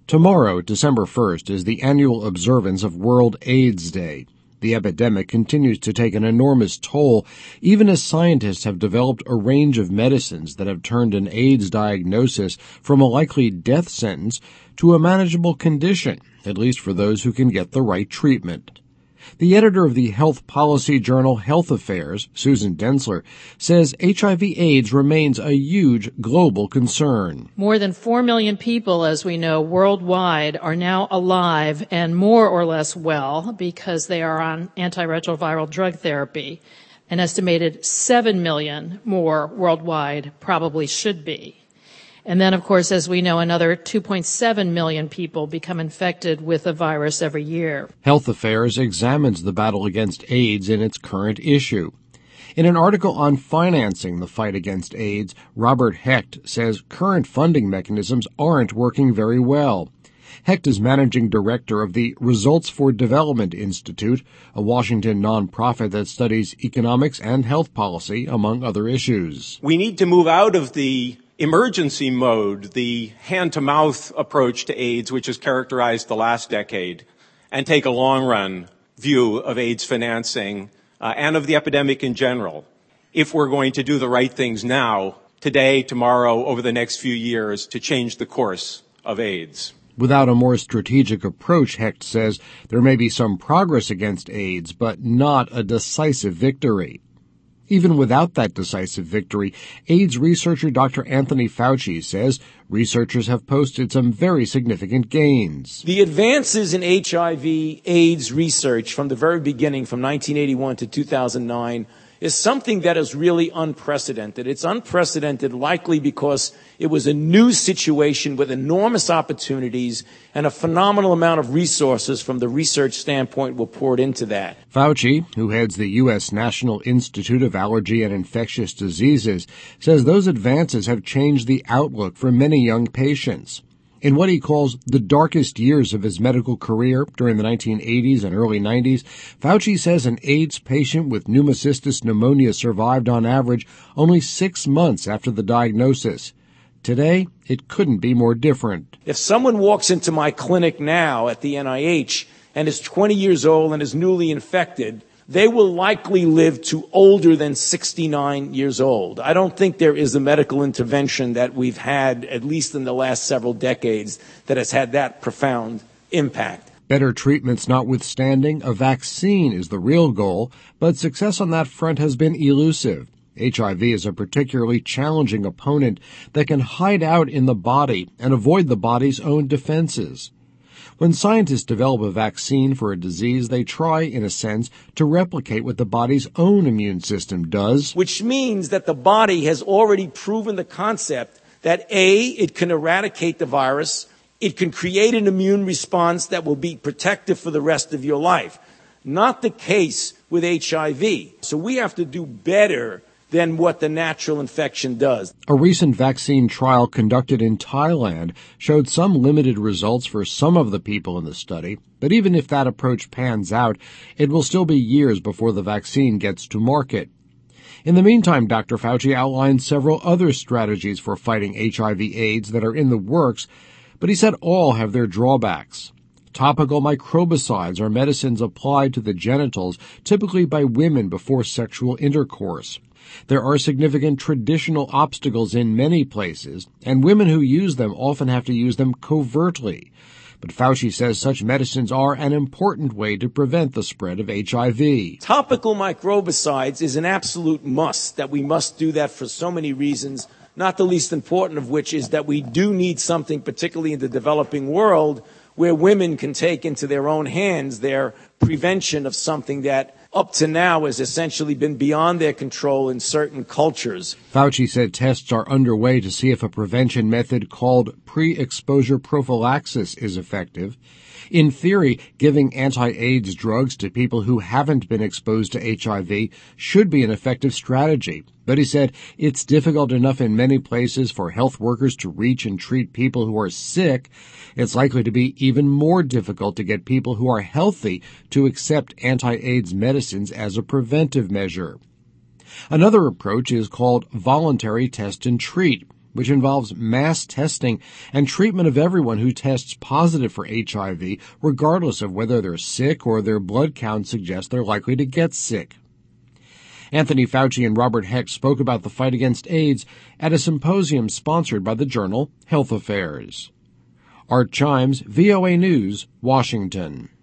Tomorrow, December 1st, is the annual observance of World AIDS Day. The epidemic continues to take an enormous toll, even as scientists have developed a range of medicines that have turned an AIDS diagnosis from a likely death sentence to a manageable condition, at least for those who can get the right treatment. The editor of the health policy journal Health Affairs, Susan Densler, says HIV/AIDS remains a huge global concern. More than 4 million people, as we know, worldwide are now alive and more or less well because they are on antiretroviral drug therapy. An estimated 7 million more worldwide probably should be. And then, of course, as we know, another 2.7 million people become infected with the virus every year. Health Affairs examines the battle against AIDS in its current issue. In an article on financing the fight against AIDS, Robert Hecht says current funding mechanisms aren't working very well. Hecht is managing director of the Results for Development Institute, a Washington nonprofit that studies economics and health policy, among other issues. We need to move out of the emergency mode, the hand-to-mouth approach to AIDS, which has characterized the last decade, and take a long-run view of AIDS financing and of the epidemic in general, if we're going to do the right things now, today, tomorrow, over the next few years, to change the course of AIDS. Without a more strategic approach, Hecht says, there may be some progress against AIDS, but not a decisive victory. Even without that decisive victory, AIDS researcher Dr. Anthony Fauci says researchers have posted some very significant gains. The advances in HIV/AIDS research from the very beginning, from 1981 to 2009, is something that is really unprecedented. It's unprecedented likely because it was a new situation with enormous opportunities and a phenomenal amount of resources from the research standpoint were poured into that. Fauci, who heads the U.S. National Institute of Allergy and Infectious Diseases, says those advances have changed the outlook for many young patients. In what he calls the darkest years of his medical career during the 1980s and early 90s, Fauci says an AIDS patient with pneumocystis pneumonia survived on average only 6 months after the diagnosis. Today, it couldn't be more different. If someone walks into my clinic now at the NIH and is 20 years old and is newly infected, they will likely live to older than 69 years old. I don't think there is a medical intervention that we've had, at least in the last several decades, that has had that profound impact. Better treatments notwithstanding, a vaccine is the real goal, but success on that front has been elusive. HIV is a particularly challenging opponent that can hide out in the body and avoid the body's own defenses. When scientists develop a vaccine for a disease, they try, in a sense, to replicate what the body's own immune system does. Which means that the body has already proven the concept that A, it can eradicate the virus, it can create an immune response that will be protective for the rest of your life. Not the case with HIV. So we have to do better than what the natural infection does. A recent vaccine trial conducted in Thailand showed some limited results for some of the people in the study, but even if that approach pans out, it will still be years before the vaccine gets to market. In the meantime, Dr. Fauci outlined several other strategies for fighting HIV/AIDS that are in the works, but he said all have their drawbacks. Topical microbicides are medicines applied to the genitals, typically by women before sexual intercourse. There are significant traditional obstacles in many places, and women who use them often have to use them covertly. But Fauci says such medicines are an important way to prevent the spread of HIV. Topical microbicides is an absolute must, that we must do that for so many reasons, not the least important of which is that we do need something, particularly in the developing world, where women can take into their own hands their prevention of something that up to now has essentially been beyond their control in certain cultures. Fauci said tests are underway to see if a prevention method called pre-exposure prophylaxis is effective. In theory, giving anti-AIDS drugs to people who haven't been exposed to HIV should be an effective strategy. But he said it's difficult enough in many places for health workers to reach and treat people who are sick. It's likely to be even more difficult to get people who are healthy to accept anti-AIDS medicines as a preventive measure. Another approach is called voluntary test and treat. which involves mass testing and treatment of everyone who tests positive for HIV, regardless of whether they're sick or their blood count suggests they're likely to get sick. Anthony Fauci and Robert Hecht spoke about the fight against AIDS at a symposium sponsored by the journal Health Affairs. Art Chimes, VOA News, Washington.